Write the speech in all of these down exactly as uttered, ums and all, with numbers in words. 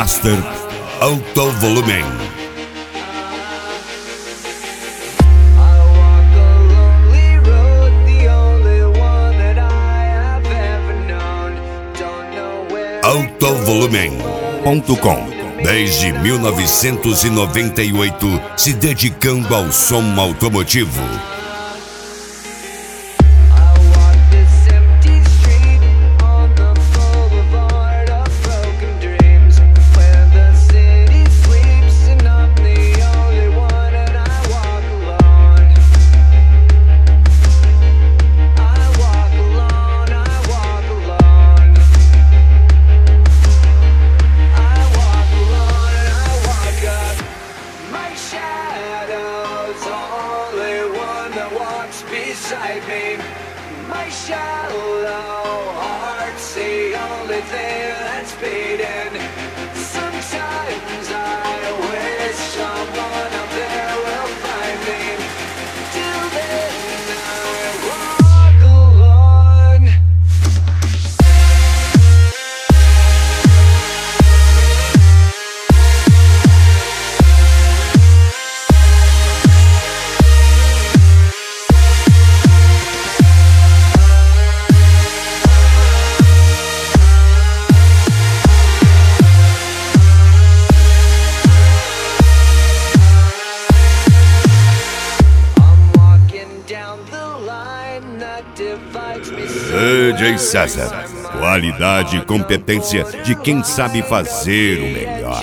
Master Alto Volumen. alto volumen ponto com. Desde mil novecentos e noventa e oito, se dedicando ao som automotivo. Beside me, my shallow heart's the only thing that's beating. Sometimes I wish someone up there will find me. Till then I walk alone. D J César, qualidade e competência de quem sabe fazer o melhor.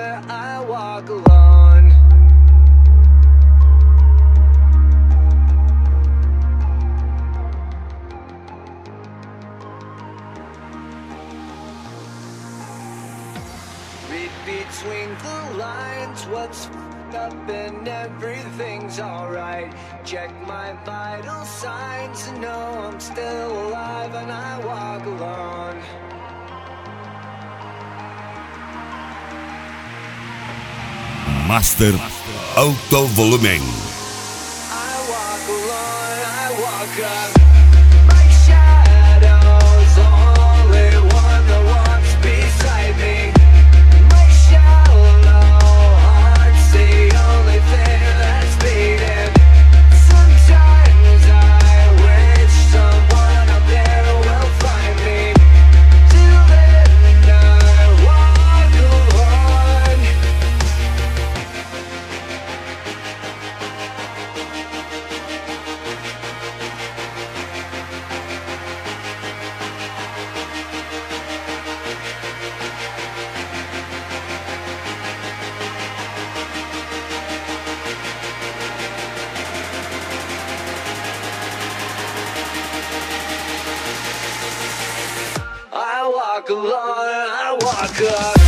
Read between the lines, what's up and everything's alright. Check my vital signs and know I'm still alive and I walk alone. Master Alto Volumen. I walk alone, I walk up. My shadow's the only one that walks beside me. My shallow heart's the only thing that's beating. Sometimes I wish someone up there will find me. Till then I walk alone. I walk alone, I walk up.